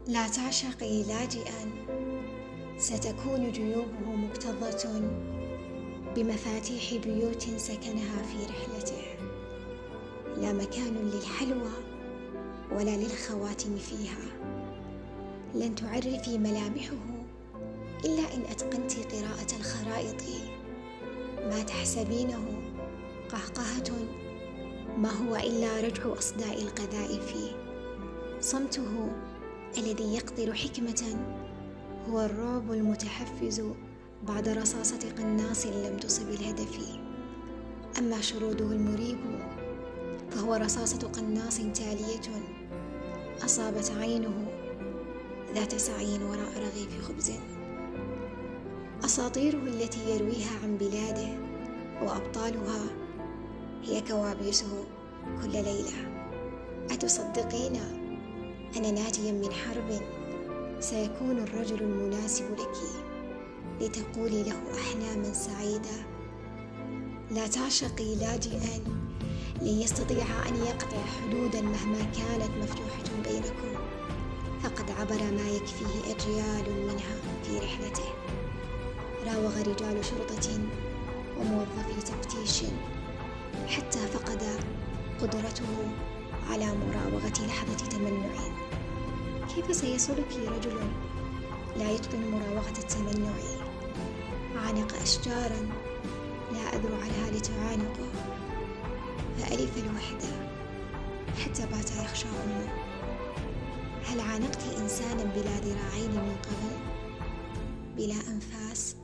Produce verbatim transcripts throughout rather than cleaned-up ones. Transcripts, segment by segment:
لا تعشقي لاجئا، ستكون جيوبه مكتظة بمفاتيح بيوت سكنها في رحلته. لا مكان للحلوى ولا للخواتم فيها. لن تعرفي ملامحه إلا إن أتقنت قراءة الخرائط. ما تحسبينه قهقهة ما هو إلا رجع أصداء القذائف. صمته الذي يقتل حكمة هو الرعب المتحفز بعد رصاصة قناص لم تصب الهدف. أما شروده المريب فهو رصاصة قناص تالية أصابت عينه ذات سعي وراء رغيف خبز. أساطيره التي يرويها عن بلاده وأبطالها هي كوابيسه كل ليلة. أتصدقين أن ناجيا من حرب سيكون الرجل المناسب لك لتقولي له أحلاما سعيدة؟ لا تعشقي لاجئا لن يستطيع أن يقطع حدودا مهما كانت مفتوحة بينكم، فقد عبر ما يكفيه أجيال منها في رحلته. راوغ رجال شرطة وموظفي تفتيش حتى فقد قدرته على مراوغة لحظة تمنع. كيف سيصلك رجل لا يتقن مراوغة التمنع؟ عانق أشجارا لا أذرع لها لتعانقه، فألف الوحدة حتى بات يخشى أمه. هل عانقت إنسانا بلا ذراعين من قبل، بلا أنفاس؟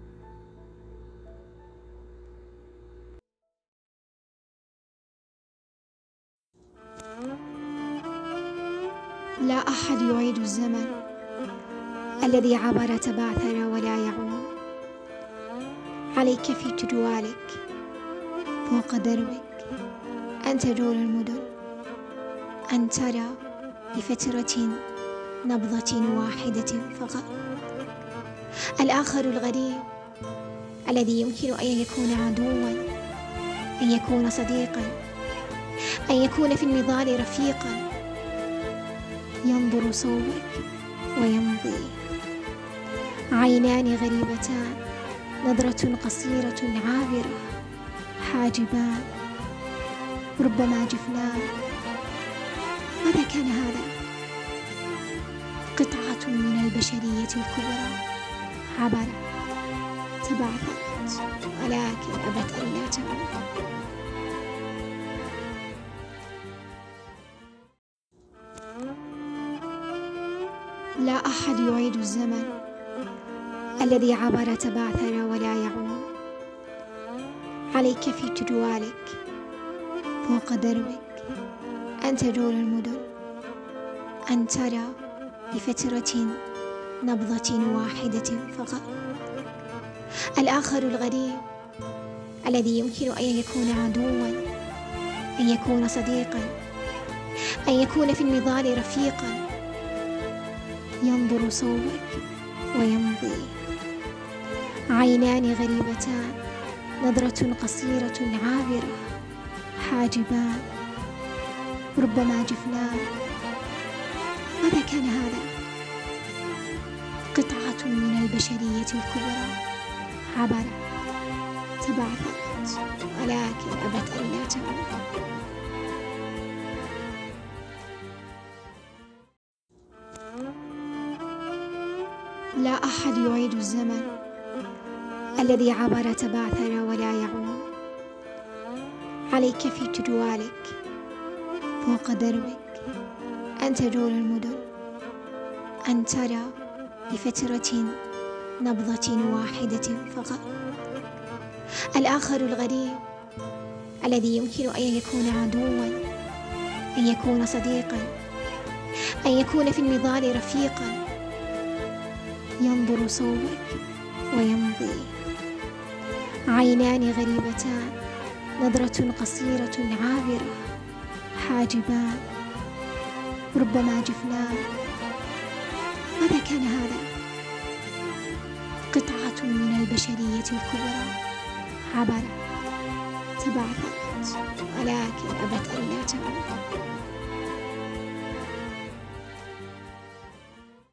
لا أحد يعيد الزمن الذي عبر تبعثر ولا يعود. عليك في جدوالك فوق دربك أن تجول المدن، أن ترى لفترة نبضة واحدة فقط. الآخر الغريب الذي يمكن أن يكون عدوا، أن يكون صديقا، أن يكون في النضال رفيقا، ينظر صوبك ويمضي. عينان غريبتان، نظرة قصيرة عابرة، حاجبان، ربما جفنان. ماذا كان هذا؟ قطعة من البشرية الكبرى عبرت، تبعثرت، ولكن أبت ألا تعود. لا أحد يعيد الزمن الذي عبر تبعثر ولا يعود. عليك في جدوالك فوق دربك أن تجول المدن، أن ترى لفترة نبضة واحدة فقط. الآخر الغريب الذي يمكن أن يكون عدوا، أن يكون صديقا، أن يكون في النضال رفيقا، ينظر صوبك ويمضي. عينان غريبتان، نظرة قصيرة عابرة، حاجبان، ربما جفنان. ماذا كان هذا؟ قطعة من البشرية الكبرى عبرت، تبعثرت، ولكن أبت ألا تعود. لا أحد يعيد الزمن الذي عبر تبعثر ولا يعود. عليك في جدوالك فوق دربك أن تجول المدن، أن ترى لفترة نبضة واحدة فقط. الآخر الغريب الذي يمكن أن يكون عدوا، أن يكون صديقا، أن يكون في النضال رفيقا، ينظر صوبك ويمضي. عينان غريبتان، نظرة قصيرة عابرة، حاجبان، ربما جفنان. ماذا كان هذا؟ قطعة من البشرية الكبرى عبرت، تبعثرت، ولكن أبت ألا